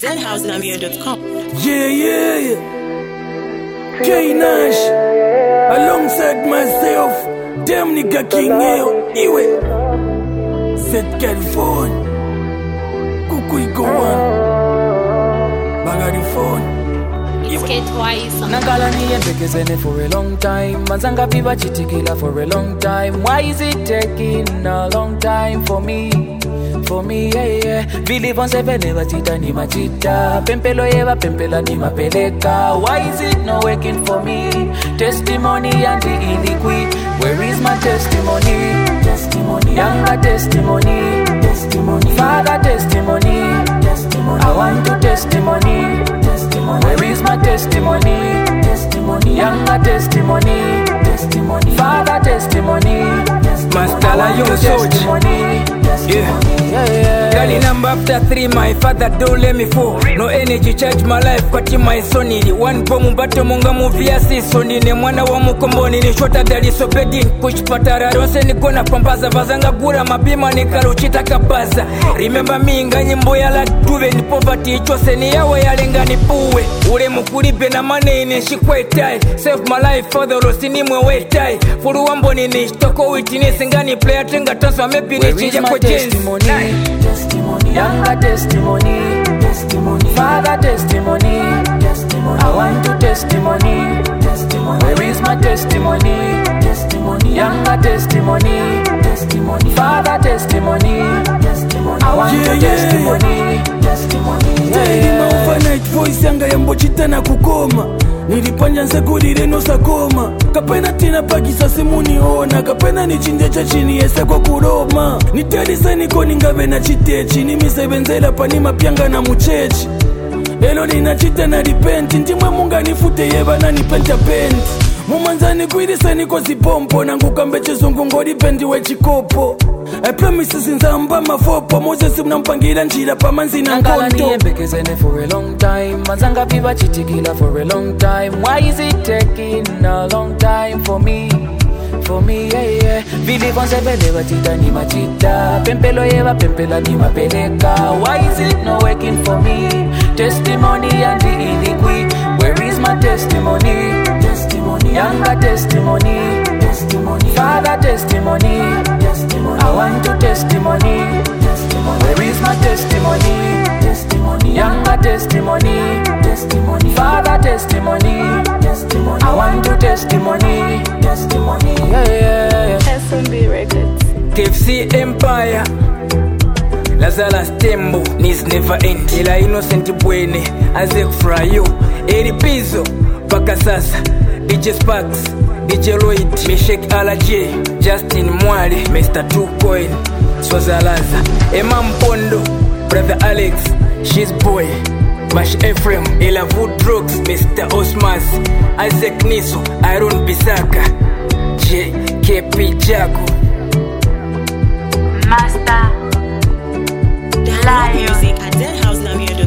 zhousenamir.com. Yeah. K-Nash, alongside myself, damn nigga King Eo, Iwe, Set California, Kukui Gowan, Bagari phone. Nangala niyembekezene for a long time. Manzanga viva chitikila for a long time. Why is it taking a long time for me? For me, yeah. Believe on seven never tita ni machita. Pempelo eva pempela ni mapeleka. Why is it not working for me? Testimony and the iliqui. Where is my testimony? Testimony, younger testimony. Testimony, father testimony. Testimony, I want to testimony. Testimony, where is my testimony? Testimony, younger testimony. Testimony, father testimony. Mastala young testimony. Yeah. Girl number after 3, my father don't let me fall. No energy charge my life kwati my sonili. One pomu bato munga muvia si sonine. Mwana wa mukomboni ni shota gali so bedin. Push patara ronse ni kona pambaza. Vazanga gura mapima ni kaluchita kapaza. Remember me nga nyimbo ya la duve ni poverty. Chose ni yawe ya lenga ni puwe. Ule mukuribe na mane ni shikwetai. Save my life for the rosi ni mwewetai. Furu wambo ni nishtoko witness. Ngani player tenga tanswa mepi ni chinja kwa testimony, testimony, younger testimony, testimony, father testimony, testimony, I want to testimony, testimony, where is my testimony, testimony, younger testimony, testimony, father testimony, testimony, I want to testimony, testimony, yeah. Overnight voice yanga yambochita na kukoma. Nilipanja nsekulire no sakoma. Kapena tina pagisa simuni ona. Kapena nichinja chachini yese kwa kuroma. Nitelisa niko ningabe na chitechi. Nimisebenzela pani mapyanga na muchechi. Elo ninachita na repenti. Ntimwe munga nifute yeba na nipenta penti. Mumanzani kuirisa niko zipompo. Nanguka chizungu ngodi pendi wechikopo. I promise sinzamba mafopo. Moses mnampangira njira pamanzi na nkonto. Nangala niyembekezene for a long time. Manzanga viva chitikila for a long time. Why is it taking a long time for me? For me, yeah. Believe on seven never tita ni machita. Pempelo eva pempela ni mapeleka. Why is it not working for me? Testimony and the iliqui. Where is my testimony? Testimony, younger testimony. Testimony, father testimony. Testimony, I want to testimony. Testimony, where is my testimony? Testimony, younger testimony. Testimony, father testimony. Testimony, I want to testimony. Testimony, yeah. SMB Records. KFC Empire. Lazala Stembo needs never end. Ila innocent bwene Azek Frayo Eri Pizzo Paka sasa DJ Sparks DJ Lloyd Meshek Alaje Justin Mwale Mr. Two Coin Swazalaza Emma Mpondo Brother Alex She's Boy Bash Ephraim Ela Wood Drugs Mr. Osmas Isaac Niso Iron Bisaka JKP Jaco Download music at zhousenamir.com.